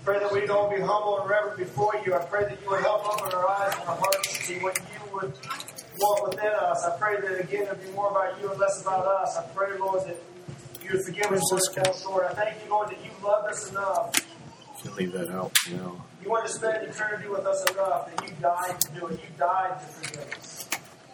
Pray that we'd all be humble and reverent before you. I pray that you would help open our eyes and our hearts to see what you would want within us. I pray that, again, it would be more about you and less about us. I pray, Lord, that you would forgive us when we fall short. I thank you, Lord, that you loved us enough. You can leave that out now. You want to spend eternity with us enough that you died to do it. You died to forgive us.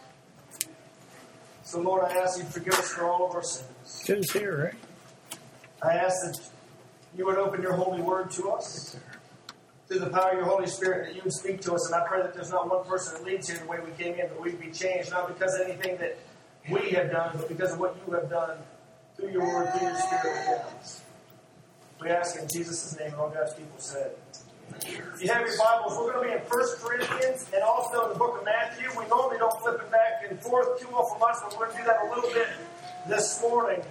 So, Lord, I ask you to forgive us for all of our sins. Joe's here, right? I ask that you would open your holy word to us through the power of your Holy Spirit, that you would speak to us. And I pray that there's not one person that leads here the way we came in, but we'd be changed, not because of anything that we have done, but because of what you have done through your word, through your Spirit within us. We ask in Jesus' name, and all God's people said. If you have your Bibles, we're going to be in 1 Corinthians and also in the book of Matthew. We normally don't flip it back and forth too often much, but we're going to do that a little bit this morning.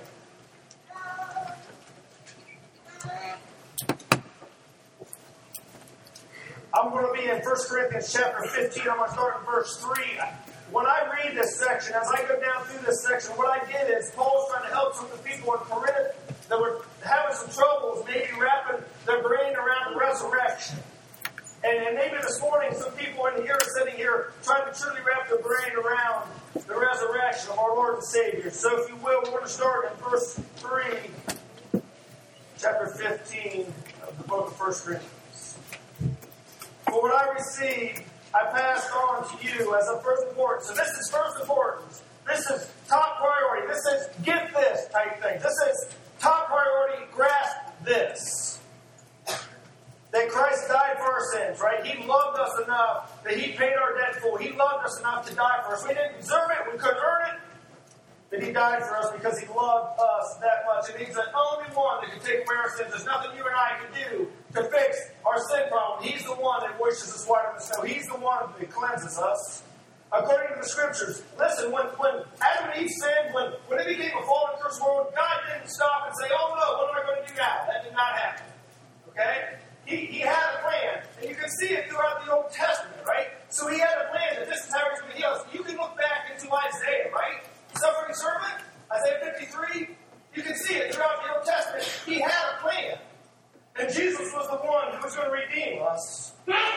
I'm going to be in 1 Corinthians chapter 15. I'm going to start in verse 3. When I read this section, as I go down through this section, what I get is Paul's trying to help some of the people in Corinth that were having some troubles, maybe wrapping their brain around the resurrection. And maybe this morning some people in here are sitting here trying to truly wrap their brain around the resurrection of our Lord and Savior. So if you will, we're going to start in verse 3, chapter 15 of the book of 1 Corinthians. For what I received, I passed on to you as of first importance. So this is first importance. This is top priority. This is get this type thing. This is top priority, grasp this. That Christ died for our sins, right? He loved us enough that He paid our debt full. He loved us enough to die for us. We didn't deserve it. We couldn't earn it. But He died for us because He loved us that much. And He's the only one that can take away our sins. There's nothing you and I can do to fix our sin problem. He's the one that washes us whiter than snow. He's the one that cleanses us. According to the Scriptures, listen, when Adam and Eve sinned, when it became a fallen cursed world, God didn't stop and say, oh no, what am I going to do now? That did not happen. Okay? He had a plan, and you can see it throughout the Old Testament, right? So He had a plan that this is how He's going to heal us. You can look back into Isaiah, right? Suffering servant, Isaiah 53, you can see it throughout the Old Testament. He had a plan. And Jesus was the one who was going to redeem us.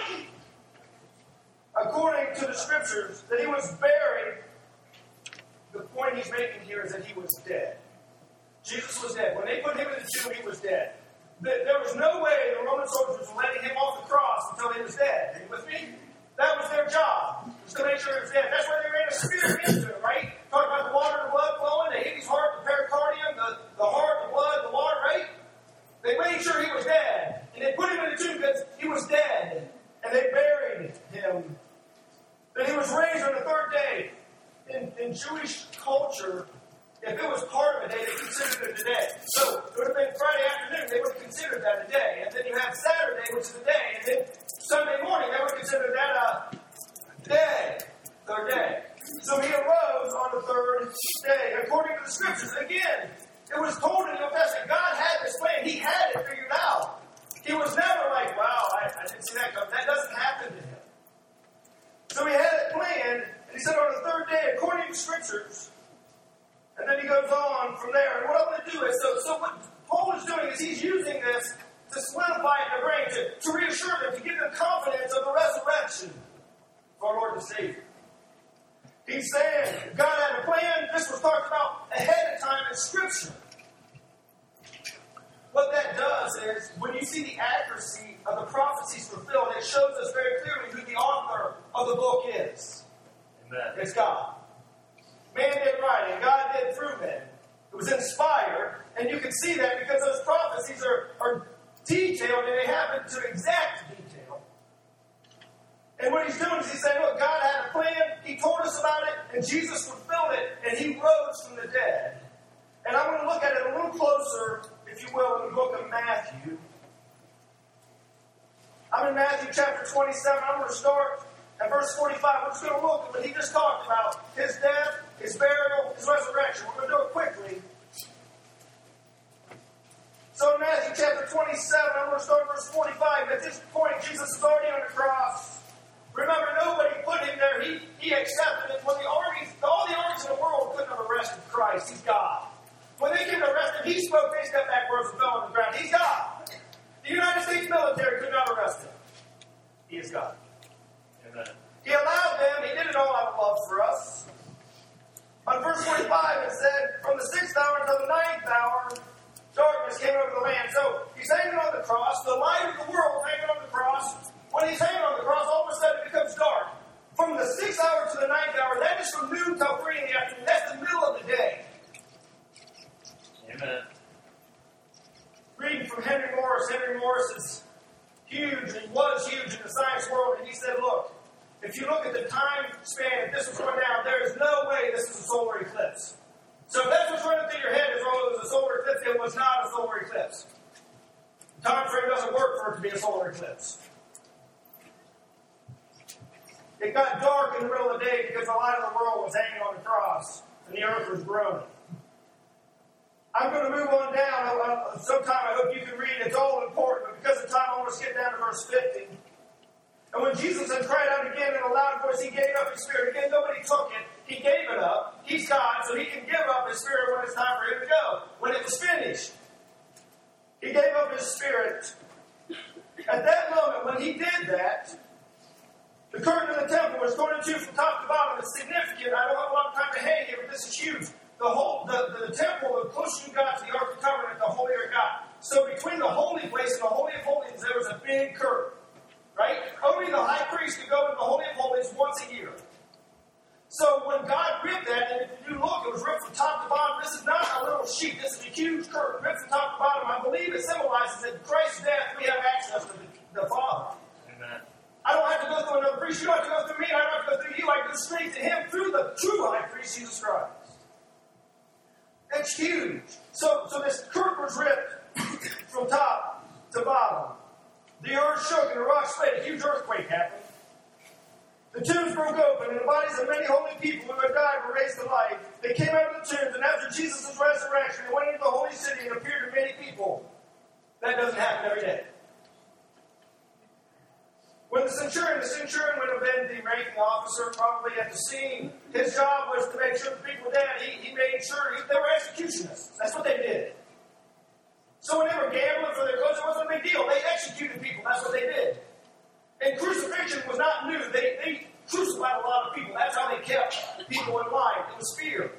According to the Scriptures, that He was buried. The point He's making here is that He was dead. Jesus was dead. When they put Him in the tomb, He was dead. There was no way the Roman soldiers were letting Him off the cross until He was dead. Are you with me? That was their job, was to make sure He was dead. That's why they ran a spear into Him, right? Talk about the water and blood flowing. They hit His heart, the pericardium, the heart, the blood, the water, right? They made sure He was dead. And they put Him in the tomb because He was dead. And they buried Him. Then He was raised on the third day. In Jewish culture, if it was part of a day, they considered it a day. So it would have been Friday afternoon, they would have considered that a day. And then you have Saturday, which is a day. And then Sunday morning, they would consider that a day. Third day. So He arose on the third day, according to the Scriptures. Again, it was told in the Old Testament, God had this plan. He had it figured out. He was never like, wow, I didn't see that coming. That doesn't happen to Him. So He had it planned, and He said on the third day, according to the Scriptures. And then He goes on from there. And what I'm going to do is, so what Paul is doing is he's using this to solidify in their brain, to reassure them, to give them confidence of the resurrection of our Lord and Savior. He's saying, God had a plan. This was talked about ahead of time in Scripture. What that does is, when you see the accuracy of the prophecies fulfilled, it shows us very clearly who the author of the book is. Amen. It's God. Man did writing, God did through men. It was inspired, and you can see that because those prophecies are detailed, and they happen to exact detail. And what He's doing is He's saying, look, God had a plan, He told us about it, and Jesus fulfilled it, and He rose from the dead. And I want to look at it a little closer, if you will, in the book of Matthew. I'm in Matthew chapter 27. I'm going to start at verse 45. We're just going to look at what He just talked about. His death, His burial, His resurrection. We're going to do it quickly. So in Matthew chapter 27, I'm going to start at verse 45. At this point, Jesus is already on the cross. Remember, nobody put Him there. He accepted it. When all the armies in the world couldn't have arrested Christ. He's God. When they came to arrest Him, He spoke, they stepped backwards and fell on the ground. He's God. The United States military He is God. Amen. He allowed them, He did it all out of love for us. On verse 45 it said, from the 6th hour until the 9th hour, darkness came over the land. So He's hanging on the cross, the light of the world hanging on the cross. When He's hanging on the cross, all of a sudden it becomes dark. From the 6th hour to the 9th hour, that is from noon till 3 in the afternoon. That's the middle of the day. Amen. Reading from Henry Morris. Henry Morris is huge, and was huge in the science world, and he said, look, if you look at the time span, if this was going down, there is no way this is a solar eclipse. So if that's what's running through your head is, oh, it was a solar eclipse, it was not a solar eclipse. The time frame doesn't work for it to be a solar eclipse. It got dark in the middle of the day because the light of the world was hanging on the cross, and the earth was groaning. I'm going to move on down. Sometime I hope you can read. It's all important, but because of time, I want to skip down to verse 50. And when Jesus had cried out again in a loud voice, He gave up His spirit. Again, nobody took it. He gave it up. He's God, so He can give up His spirit when it's time for Him to go. When it was finished, He gave up His spirit. At that moment, when He did that, the curtain of the temple was torn in two from top to bottom. It's significant. I don't have a lot of time to hang here, but this is huge. The temple, the closer you got to the Ark of the Covenant, the holier it got. So between the holy place and the Holy of Holies, there was a big curtain. Right? Only the high priest could go into the Holy of Holies once a year. So when God ripped that, and if you look, it was ripped from top to bottom. This is not a little sheet. This is a huge curtain ripped from top to bottom. I believe it symbolizes that in Christ's death, we have access to the Father. Amen. I don't have to go through another priest. You don't have to go through me. I don't have to go through you. I go straight to Him through the true high priest, Jesus Christ. It's huge. So this curtain was ripped from top to bottom. The earth shook and the rocks split. A huge earthquake happened. The tombs broke open, and the bodies of many holy people who had died were raised to life. They came out of the tombs, and after Jesus' resurrection, they went into the holy city and appeared to many people. That doesn't happen every day. When the centurion would have been the ranking officer, probably at the scene, his job was to make sure the people were dead. He made sure they were executionists. That's what they did. So when they were gambling for their clothes, it wasn't a big deal. They executed people. That's what they did. And crucifixion was not new. They crucified a lot of people. That's how they kept people in line. It was fear.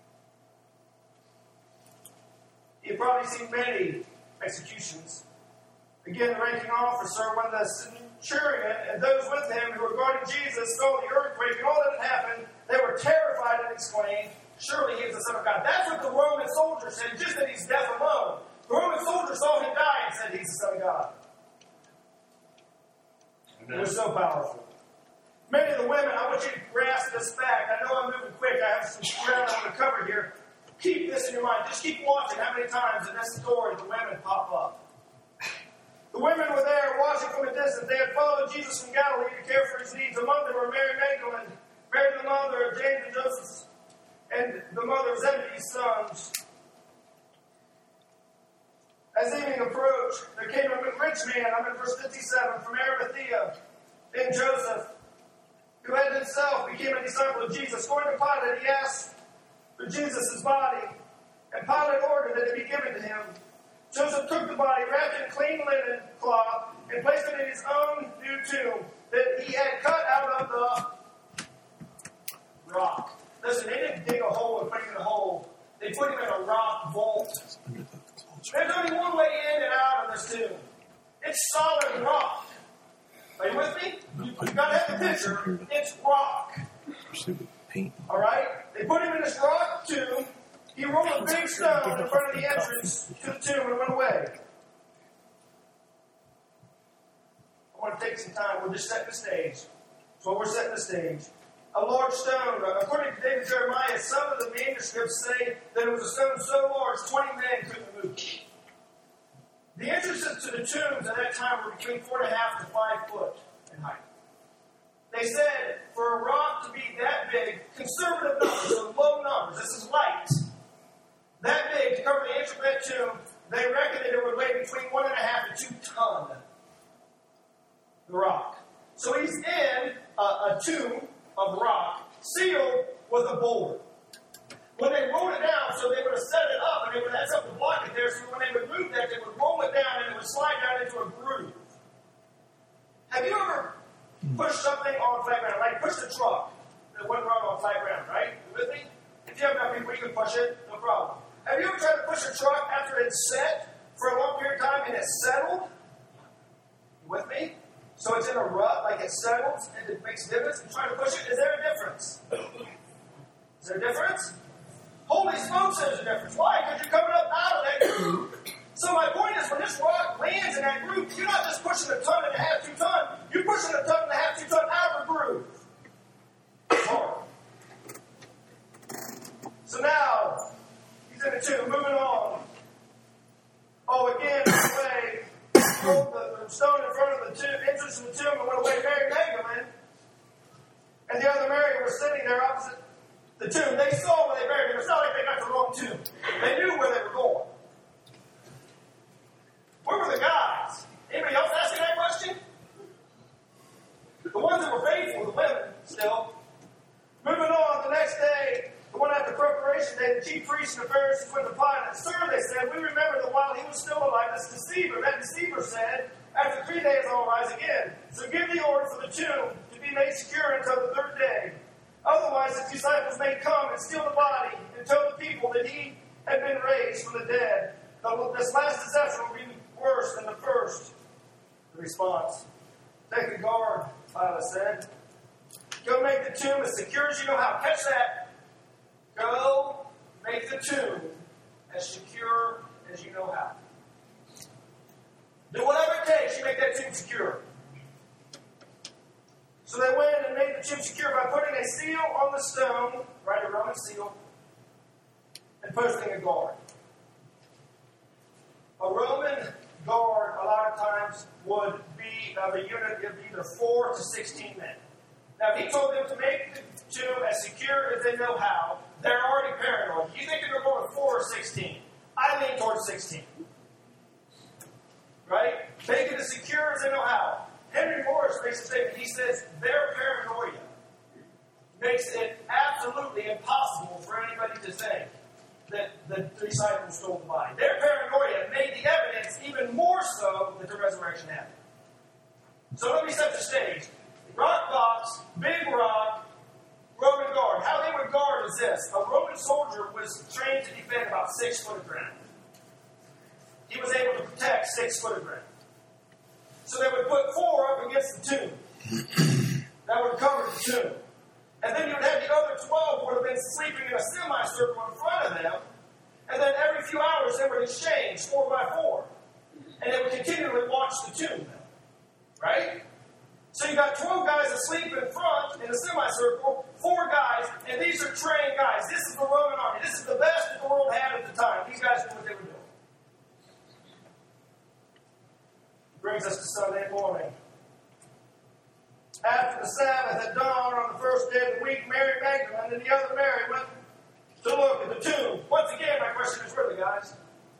You've probably seen many executions. Again, the ranking officer, when the centurion and those with him who were guarding Jesus saw the earthquake and all that had happened, they were terrified and exclaimed, surely He is the Son of God. That's what the Roman soldiers said, just that He's death alone. The Roman soldiers saw Him die and said, He's the Son of God. Amen. It was so powerful. Many of the women, I want you to grasp this fact. I know I'm moving quick. I have some ground I want to cover here. Keep this in your mind. Just keep watching how many times in this story the women pop up. The women were there watching from a distance. They had followed Jesus from Galilee to care for His needs. Among them were Mary Magdalene, Mary the mother of James and Joseph, and the mother of Zebedee's sons. As evening approached, there came a rich man, I'm in verse 57, from Arimathea, named Joseph, who had himself became a disciple of Jesus. Going to Pilate, he asked for Jesus' body, and Pilate ordered that it be given to him. Joseph took the body, wrapped it in clean linen cloth, and placed it in his own new tomb that he had cut out of the rock. Listen, they didn't dig a hole and put him in a hole. They put him in a rock vault. There's only one way in and out of this tomb. It's solid rock. Are you with me? You've got to have the picture. It's rock. All right? They put him in this rock tomb. He rolled a big stone in front of the entrance to the tomb and went away. I want to take some time. We're just setting the stage. So we're setting the stage. A large stone. According to David Jeremiah, some of the manuscripts say that it was a stone so large 20 men couldn't move it. The entrances to the tombs at that time were between 4.5 to 5 foot in height. They said for a rock to be that big, conservative numbers, so low numbers, this is light, that big to cover the entrance of that tomb, they reckoned that it would weigh between 1.5 to 2 tons. The rock. So he's in a tomb of rock, sealed with a board. When they rolled it down, so they would have set it up, and they would have had something to block it there, so when they would move that, they would roll it down, and it would slide down into a groove. Have you ever a truck that went around on flat ground, right? You with me? If you have enough people, you can push it, no problem. Have you ever tried to push a truck after it's set for a long period of time and it's settled? You with me? So it's in a rut, like it settles and it makes a difference. And trying to push it, is there a difference? Is there a difference? Holy smokes, there's a difference. Why? Because you're coming up out of that groove. So my point is, when this rock lands in that groove, you're not just pushing a ton and a half, 2 ton. You're pushing a ton and a half, 2 ton out of the groove. It's hard. So now, he's in the tomb, moving on. Oh, again, away. Rolled the stone in front of the entrance of the tomb and went away. Mary Magdalene and the other Mary were sitting there opposite the tomb. They saw where they buried him. It's not like they got the wrong tomb. They knew where they were going. Where were the guys? Anybody else asking that question? The ones that were faithful, the women, still. Moving on, the next day, the one after preparation day, the chief priests and the Pharisees went to Pilate. Sir, they said, we remember that while he was still alive, this deceiver, that deceiver said, after 3 days I'll rise again. So give the order for the tomb to be made secure until the 3rd day. Otherwise, his disciples may come and steal the body and tell the people that he had been raised from the dead. This last deception will be worse than the first. The response, take a guard, Pilate said. Go make the tomb as secure as you know how. Catch that. Go make the tomb as secure as you know how. Do whatever it takes, you make that tomb secure. So they went and made the tomb secure by putting a seal on the stone, right, a Roman seal, and posting a guard. A Roman guard, a lot of times, would be of a unit of either 4 to 16 men. Now, if he told them to make the tomb as secure as they know how, they're already paranoid. You think they're going 4 or 16? I lean towards 16. Right? Make it as secure as they know how. Henry Morris makes a statement. He says their paranoia makes it absolutely impossible for anybody to say that the disciples stole the body. Their paranoia made the evidence even more so that the resurrection happened. So let me set the stage. Rock box, big rock, Roman guard. How they would guard is this. A Roman soldier was trained to defend about 6 foot of ground. He was able to protect 6 foot of ground. So they would put 4 up against the tomb. That would cover the tomb. And then you would have the other 12 would have been sleeping in a semicircle in front of them. And then every few hours they would exchange 4 by 4. And they would continually watch the tomb. Right? So you got 12 guys asleep in front in a semicircle, 4 guys, and these are trained guys. This is the Roman army. This is the best that the world had at the time. These guys knew what they were doing. Brings us to Sunday morning. After the Sabbath at dawn on the first day of the week, Mary Magdalene and the other Mary went to look at the tomb. Once again, my question is, where are the guys?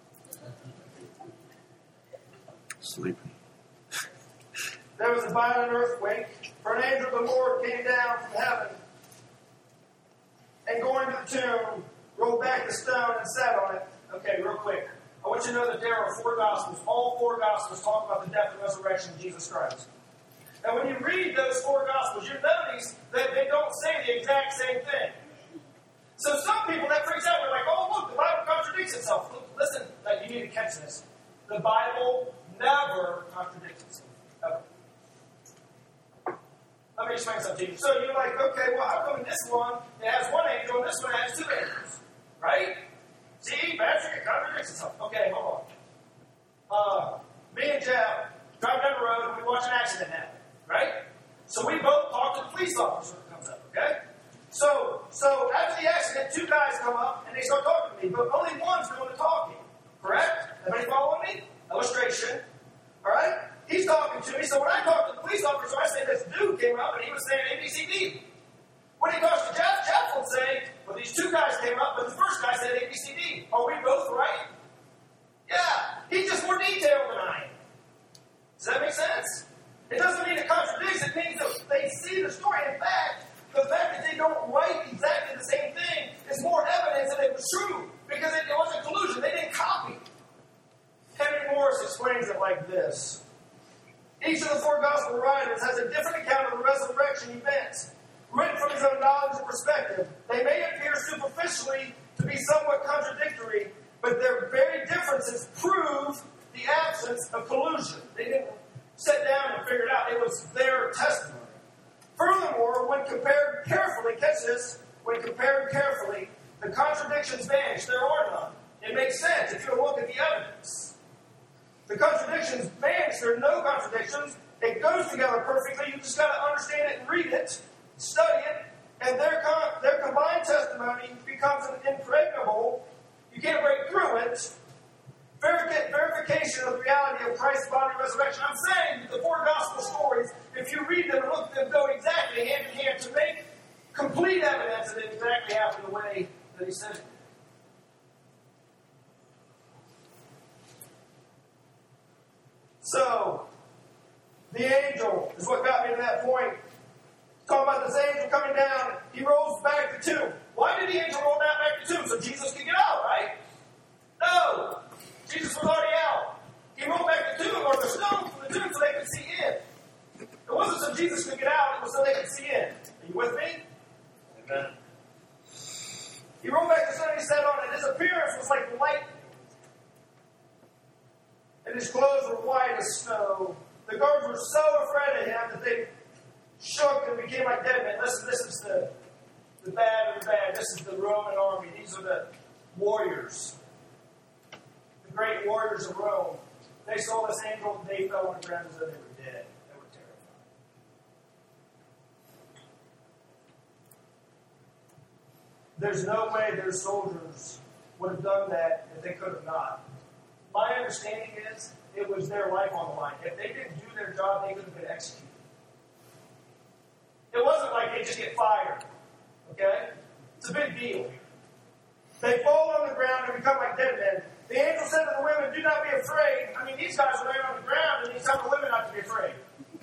Sleeping. There was a violent earthquake, for an angel of the Lord came down from heaven, and going to the tomb, rolled back the stone and sat on it. Okay, real quick. I want you to know that there are 4 Gospels. All 4 Gospels talk about the death and resurrection of Jesus Christ. Now, when you read those 4 Gospels, you notice that they don't say the exact same thing. So some people, that freaks out. They're like, oh, look, the Bible contradicts itself. Look, listen, you need to catch this. The Bible never contradicts itself. Ever. Let me explain something to you. So you're like, okay, well, how come in this one it has 1 angel and this one has 2 angels? Right? See, Patrick, it contradicts itself. Okay, hold on. Me and Jeff drive down the road and we watch an accident happen. Right? So we both talk to the police officer that comes up, okay? So after the accident, 2 guys come up and they start talking to me, but only one's doing the talking. Correct? Everybody following me? Illustration. All right? He's talking to me, so when I talk to the police officer, I say this dude came up and he was saying ABCD. When he talks to Jeff, Jeff will say, well, these 2 guys came up, but the first guy said ABCD. Are we both right? Yeah. He's just more detailed than I am. Does that make sense? It doesn't mean it contradicts. It means that they see the story. In fact, the fact that they don't write exactly the same thing is more evidence that it was true, because it wasn't collusion. They didn't copy. Henry Morris explains it like this. Each of the 4 gospel writers has a different account of the resurrection events. written from his own knowledge and perspective. They may appear superficially to be somewhat contradictory, but their very differences prove the absence of collusion. They didn't sit down and figure it out. It was their testimony. Furthermore, when compared carefully, catch this, when compared carefully, the contradictions vanish. There are none. It makes sense if you look at the evidence. The contradictions vanish. There are no contradictions. It goes together perfectly. You just got to understand it and read it, study it, and their combined testimony becomes impregnable. You can't break through it. Verification of the reality of Christ's bodily resurrection. I'm saying that the four gospel stories, if you read them and look at them, go exactly hand in hand to make complete evidence that it exactly happened the way that he said it. So, the angel is what got me to that point. Talking about this angel coming down, he rolls back the tomb. Why did the angel roll down back the tomb? So Jesus could get out, right? No! Jesus was already out. He rolled back the tomb, or the stone from the tomb, so they could see in. It wasn't so Jesus could get out, it was so they could see in. Are you with me? Amen. He rolled back the stone and he sat on it. His appearance was like lightning. And his clothes were white as snow. The guards were so afraid of him that they shook and became like dead men. Listen, this is the bad of the bad. This is the Roman army. These are the warriors. The great warriors of Rome. They saw this angel and they fell on the ground as though they were dead. They were terrified. There's no way their soldiers would have done that if they could have not. My understanding is it was their life on the line. If they didn't do their job, they could have been executed. It wasn't like they just get fired. Okay? It's a big deal. They fall on the ground and become like dead men. The angel said to the women, do not be afraid. I mean, these guys are laying on the ground, and he's telling the women not to be afraid.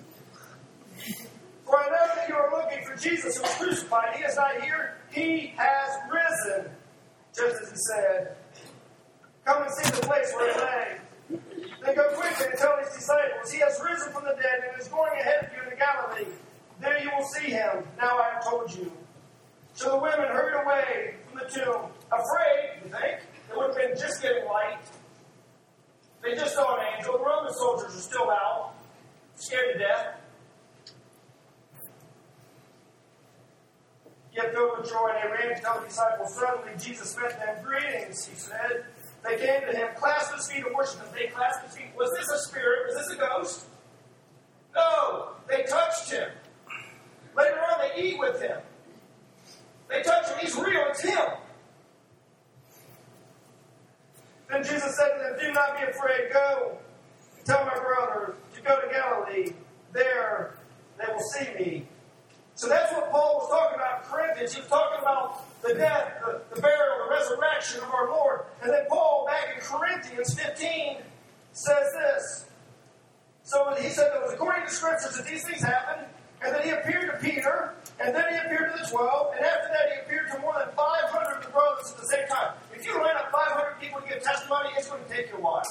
For I know that you are looking for Jesus who was crucified. He is not here. He has risen. Just as he said. Come and see the place where he lay. Then go quickly and tell his disciples, he has risen from the dead and is going ahead of you into Galilee. There you will see him. Now I have told you. So the women hurried away from the tomb, afraid, you think? It would have been just getting light. They just saw an angel. The Roman soldiers are still out, scared to death. Yet filled with joy, they ran to tell the disciples. Suddenly Jesus met them. Greetings, he said. They came to him, clasped his feet and worshipped him. They clasped his feet. Was this a spirit? Was this a ghost? No. They touched him. Later on, they eat with him. They touch him. He's real. It's him. Then Jesus said to them, do not be afraid. Go and tell my brother to go to Galilee. There they will see me. So that's what Paul was talking about in Corinthians. He was talking about the death, the burial, the resurrection of our Lord. And then Paul, back in Corinthians 15, says this. So he said that it was according to Scriptures that these things happened, and then he appeared to Peter, and then he appeared to the 12, and after that he appeared to more than 500 of the brothers at the same time. If you line up 500 people to give testimony, it's going to take you a while.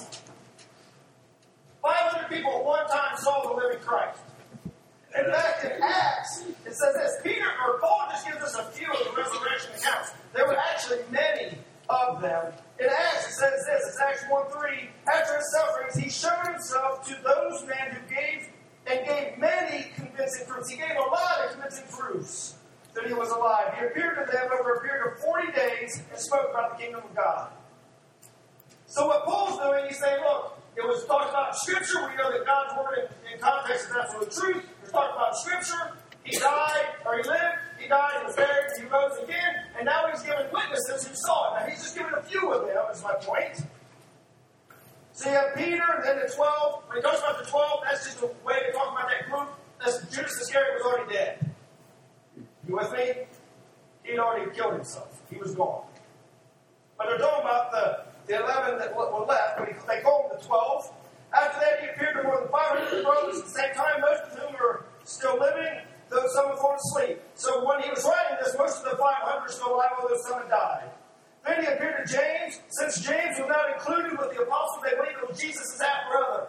500 people at one time saw the living Christ. In fact, in Acts, it says this. Paul just gives us a few of the resurrection accounts. There were actually many of them. In Acts, it says this. It's Acts 1:3. After his sufferings, he showed himself to those men who gave many convincing proofs. He gave a lot of convincing proofs that he was alive. He appeared to them over a period of 40 days and spoke about the kingdom of God. So what Paul's doing, he's saying, look, it was talked about in Scripture. We know that God's word in context is absolute truth. It was talked about in Scripture. He died, or he lived, he died, he was buried, he rose again, and now he's given witnesses who saw it. Now he's just given a few of them, is my point. So you have Peter, and then the 12. When he talks about the 12, that's just a way to talk about that group. Judas Iscariot was already dead. You with me? He'd already killed himself. He was gone. But they're talking about the 11 that were left, but they call them the 12. After that, he appeared to more than 500 brothers at the same time, most of whom are still living, though some have fallen asleep. So when he was writing this, most of the 500 are still alive, although some had died. Then he appeared to James. Since James was not included with the apostles, they believed it was Jesus' half-brother.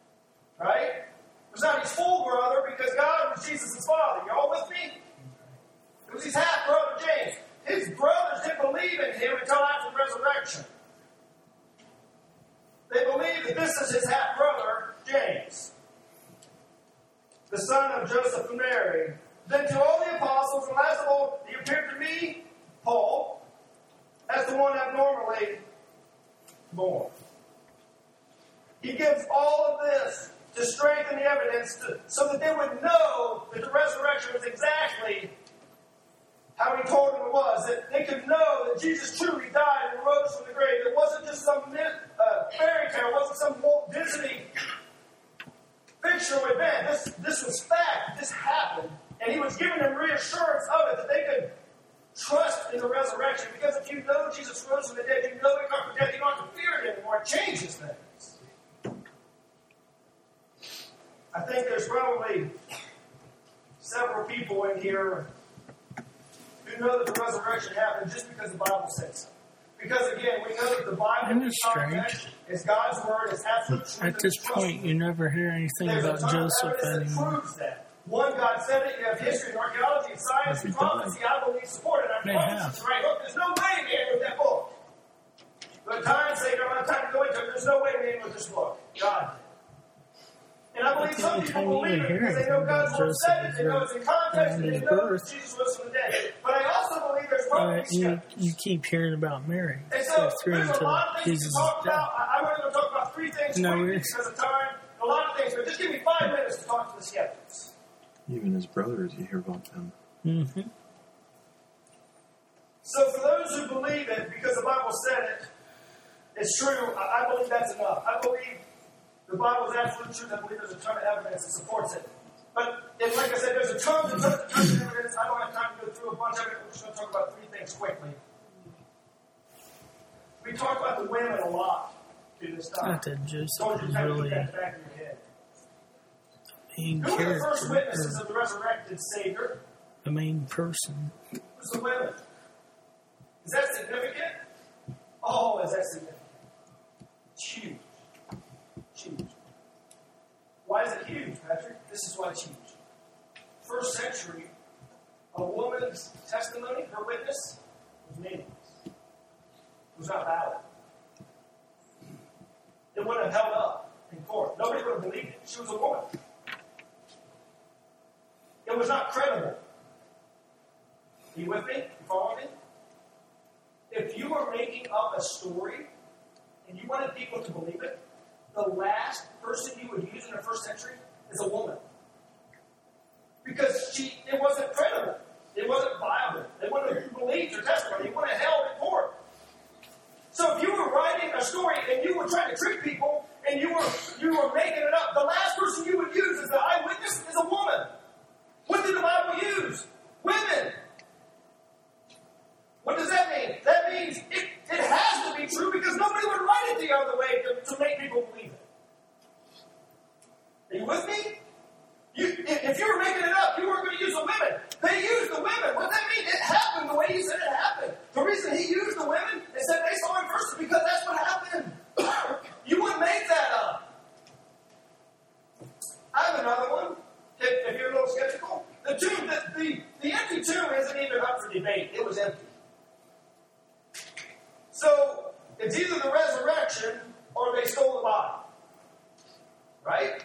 Right? It was not his full brother, because God was Jesus' father. You all with me? the son of Joseph and Mary. Then to all the apostles, and last of all, he appeared to me, Paul, as the one abnormally born. He gives all of this to strengthen the evidence so that they would know that the resurrection was exactly how he told them it was. That they could know that Jesus truly died and rose from the grave. It wasn't just some fairy tale. It wasn't some Walt Disney fictional event. This was fact. This happened. And he was giving them reassurance of it, that they could trust in the resurrection. Because if you know Jesus rose from the dead, you know he conquered death, you don't have to fear it anymore. It changes things. I think there's probably several people in here who know that the resurrection happened just because the Bible says so. Because again, we know that the Bible is God's word, it's absolute truth. At this point, you never hear anything about Joseph anymore. One, God said it. You have history and archaeology and science and prophecy. I believe support it. Right? Look, there's no way man wrote that book. But time's sake, I don't have time to go into it. There's no way man wrote this book. God did. And I believe some people believe it because they know God's word said it. They know it's in context and they know that Jesus rose from the dead. But I also believe there's probably you keep hearing about Mary. And so there's a lot of things to talk about. I want to talk about three things quickly because of time. A lot of things, but just give me 5 minutes to talk to the skeptics. Even his brothers, you hear about them. Mm-hmm. So for those who believe it, because the Bible said it, it's true, I believe that's enough. I believe the Bible is absolute truth. I believe there's a ton of evidence that supports it. But like I said, there's a ton of evidence. I don't have time to go through a bunch of it. We're just going to talk about three things quickly. We talk about the women a lot through this time. Not that Joseph is Who really were the first witnesses of the resurrected Savior? The main person. It was the women. Is that significant? Oh, is that significant? It's huge. Huge. Why is it huge, Patrick? This is why it's huge. First century, a woman's testimony, her witness, was meaningless. It was not valid. It wouldn't have held up in court. Nobody would have believed it. She was a woman. It was not credible. Are you with me? You follow me? If you were making up a story and you wanted people to believe it, the last person you would use in the first century is a woman. Because it wasn't credible. It wasn't viable. They wouldn't have believed her testimony. They wouldn't have held in court. So if you were writing a story and you were trying to trick people and you were making it up, the last person you would use as the eyewitness is a woman. What did the Bible use? Women. What does that mean? That means it has to be true because nobody would write it the other way to make people believe it. Are you with me? If you were making it up, you weren't going to use the women. They used the women. What does that mean? It happened the way he said it happened. The reason he used the women and said they saw him first is because that's what happened. You wouldn't make that up. I have another one. If you're a little skeptical, the empty tomb isn't even up for debate. It was empty. So it's either the resurrection or they stole the body. Right?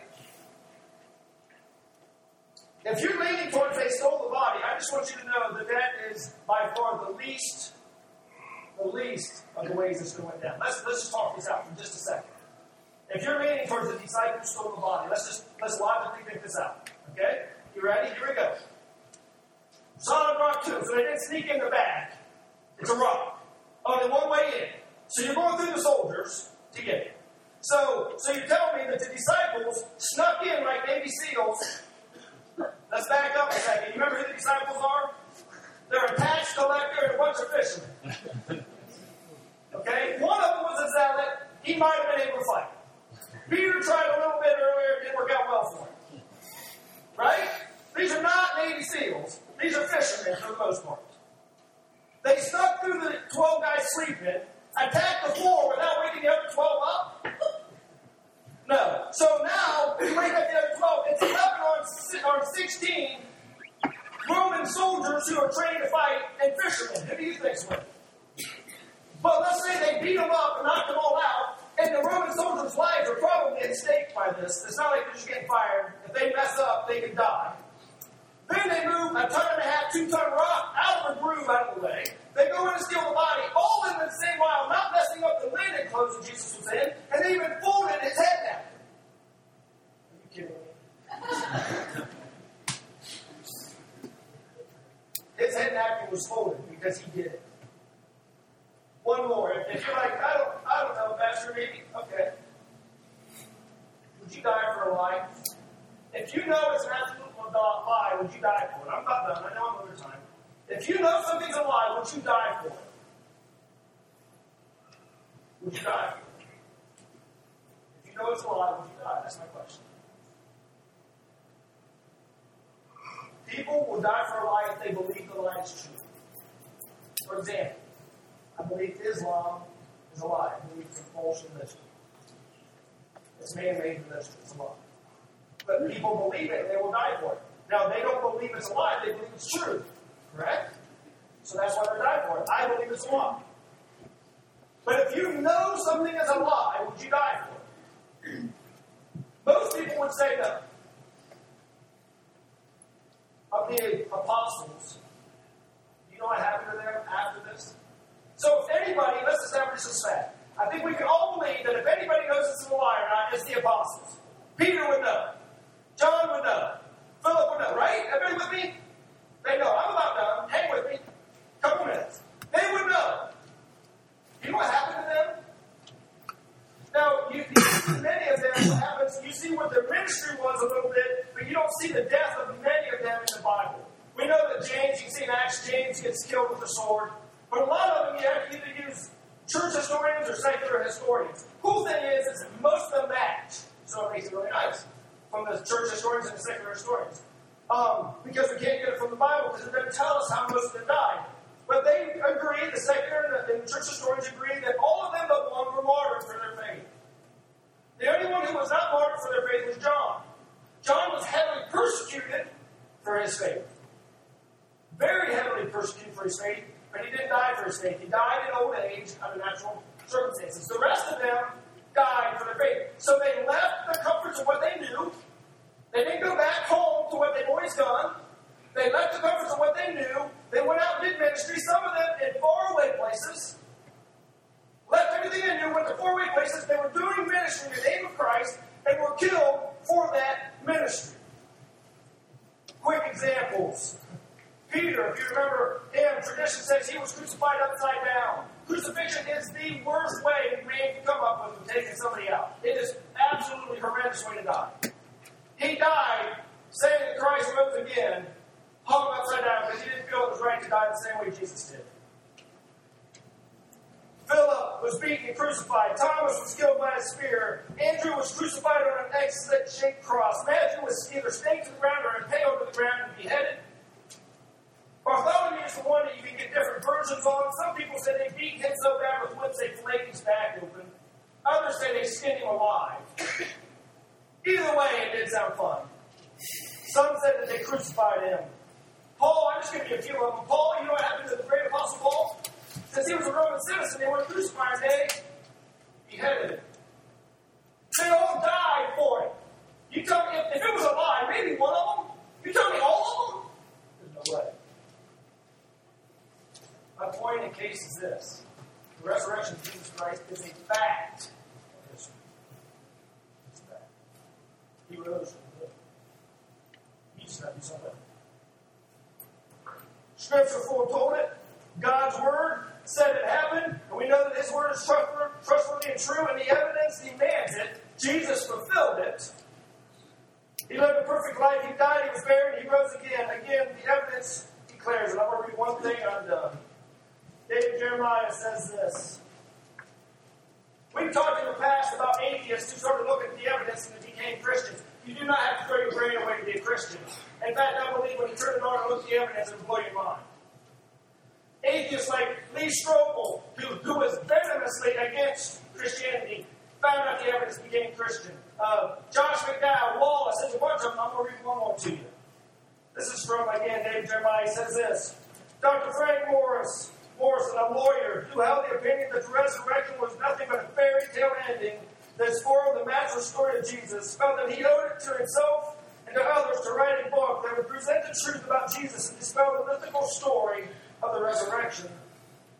If you're leaning towards they stole the body, I just want you to know that is by far the least of the ways this went down. Let's just talk this out for just a second. If you're leaning towards the disciples stole the body, let's logically think this out. Okay? You ready? Here we go. Solid rock tomb. So they didn't sneak in the back. It's a rock. Only one way in. So you're going through the soldiers to get it. So you tell me that the disciples snuck in like Navy SEALs. Let's back up a second. You remember who the disciples are? They're a tax collector and a bunch of fishermen. Okay? One of them was a zealot. He might have been able to fight. Peter tried a little bit earlier. It didn't work out well for him. Right? These are not Navy SEALs. These are fishermen for the most part. They snuck through the 12 guys sleeping, attacked the floor without waking the other 12 up. No. So now, we wake up the other 12. It's 11 on 16 Roman soldiers who are trained to fight and fishermen. Who do you think's winning? But let's say they beat them up and knocked them all out, and the Roman soldiers' lives are probably at stake by this. It's not like they're just getting fired. If they mess up, they could die. go in and steal the body, all in the same while not messing up the linen clothes that Jesus was in, and they even folded his head down. Are you kidding me? His head napkin was folded because he did it. One more. If you're like, I don't know, Pastor, maybe, okay. Would you die for a lie? If you know it's an absolute lie, would you die for it? I'm about done. I know I'm over time. If you know something's a lie, would you die for it? Would you die for it? If you know it's a lie, would you die? That's my question. People will die for a lie if they believe the lie is true. For example, I believe Islam is a lie. I believe it's a false religion. It's man-made religion. It's a lie. But people believe it and they will die for it. Now, they don't believe it's a lie. They believe it's true. Correct? So that's why they die for it. I believe it's a lie. But if you know something is a lie, would you die for it? Most people would say no. Of the apostles, you know what happened to them after this? So if anybody, let's establish this fact. I think we can all believe that if anybody knows it's a lie or not, it's the apostles. Peter would know. John would know. Philip would know, right? Everybody with me? They know. I'm about done. Hang with me. Couple minutes. They would know. You know what happened to them? Now, you see many of them, what happens, you see what their ministry was a little bit, but you don't see the death of many of them in the Bible. We know that James, you can see in Acts, James gets killed with a sword. But a lot of them, you have to either use church historians or secular historians. Cool thing is that most of them match. So it makes it really nice. From the church historians and the secular historians. Because we can't get it from the Bible, because it doesn't tell us how most of them died. But they agree, the secular and the church historians agree, that all of them but one were martyred for their faith. The only one who was not martyred for their faith was John. John was heavily persecuted for his faith. Very heavily persecuted for his faith, but he didn't die for his faith. He died in old age under natural circumstances. The rest of them died for their faith. So they left the comforts of what they knew. They didn't go back home to what they'd always done. They left the comforts of what they knew. They went out and did ministry, some of them in faraway places. Left everything they knew, went to faraway places. They were doing ministry in the name of Christ and were killed for that ministry. Quick examples. Peter, if you remember him, tradition says he was crucified upside down. Crucifixion is the worst way man can come up with taking somebody out. It is absolutely horrendous way to die. He died saying that Christ rose again, hung upside down because he didn't feel it was right to die the same way Jesus did. Philip was beaten and crucified. Thomas was killed by a spear. Andrew was crucified on an X-shaped cross. Matthew was either staked to the ground or impaled to the ground and beheaded. Bartholomew is the one that you can get different versions on. Some people say they beat him so bad with whips they flayed his back open. Others say they skinned him alive. Either way, it did sound fun. Some said that they crucified him. Paul, I'm just going to give you a few of them. Paul, you know what happened to the great apostle Paul? Since he was a Roman citizen, they weren't crucifying him. They beheaded him. They all died for it. You tell me, if it was a lie, maybe one of them? You tell me all of them? There's no way. My point in case is this. The resurrection of Jesus Christ is a fact of history. It's a fact. He rose from the dead. He just had to do something. Scripture foretold it. God's word said it happened. And we know that his word is trustworthy and true, and the evidence demands it. Jesus fulfilled it. He lived a perfect life. He died, he was buried, he rose again. Again, the evidence declares it. I'm going to read one thing and I'm done. David Jeremiah says this. We've talked in the past about atheists who sort of look at the evidence and became Christians. You do not have to throw your brain away to be a Christian. In fact, I believe when you turn it on and look at the evidence, it will blow your mind. Atheists like Lee Strobel, who was venomously against Christianity, found out the evidence and became Christian. Josh McDowell, Wallace, there's a bunch of them. I'm going to read one more to you. This is from, again, David Jeremiah. He says this. Dr. Frank Morrison, a lawyer who held the opinion that the resurrection was nothing but a fairy tale ending that spoiled the natural story of Jesus, felt that he owed it to himself and to others to write a book that would present the truth about Jesus and dispel the mythical story of the resurrection.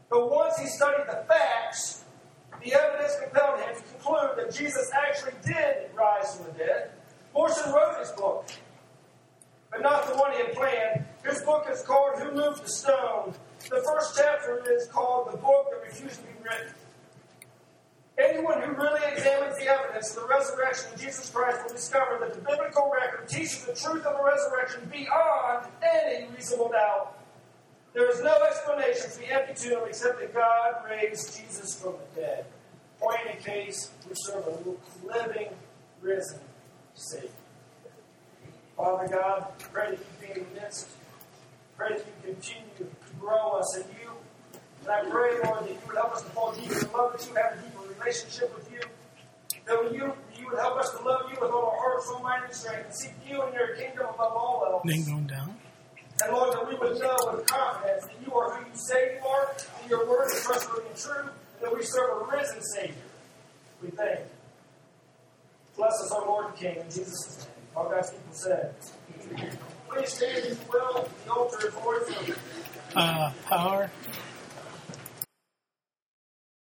But once he studied the facts, the evidence compelled him to conclude that Jesus actually did rise from the dead. Morrison wrote his book, but not the one he had planned. His book is called Who Moved the Stone? The first chapter is called The Book That Refused to Be Written. Anyone who really examines the evidence of the resurrection of Jesus Christ will discover that the biblical record teaches the truth of the resurrection beyond any reasonable doubt. There is no explanation for the empty tomb except that God raised Jesus from the dead. Point in case, we serve a living, risen Savior. Father God, pray that you be in the midst. Pray that you continue to grow us in you. And I pray, Lord, that you would help us to fall deeper in love with you, have a deeper relationship with you. That you would help us to love you with all our heart, soul, mind, and strength, and seek you and your kingdom above all else. Then going down. And Lord, that we would know with confidence that you are who you say you are, that your word is trustworthy and true, and that we serve a risen Savior. We thank you. Bless us, our Lord and King, in Jesus' name. All God's people said. Please stand, if you will. The altar is yours. Power.